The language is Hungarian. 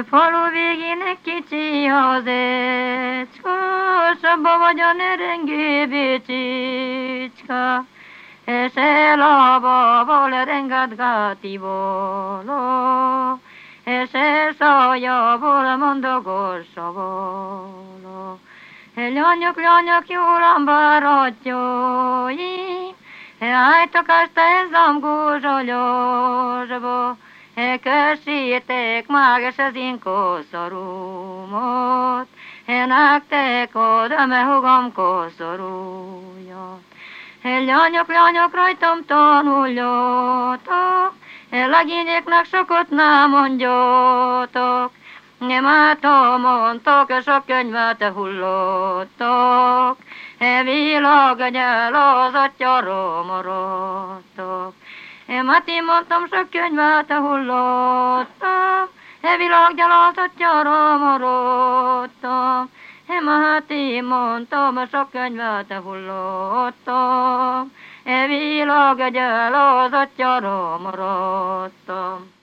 falu végén egy kicsi hazecska, s abba vagy a nerengő bécsicska, és elabba rengatgati voló, és elszajából mondogossa voló. Lányok, lányok, jól baratjói, álltok azt ezzam gúzsolyosba, kössétek meg és az én koszorúmot, nektek oda, me hugom koszorújat. Lányok, lányok, rajtam tanuljatok, legényeknek sokat nem mondjatok, nem mondtok, sok könyvet hullottok, világ gyalázatjára maradtok. Mati mondtam, sok könyvet hullottam, világ gyalázatjára maradtam. Mati mondtam, sok könyvet hullottam, világ gyalázatjára maradtam.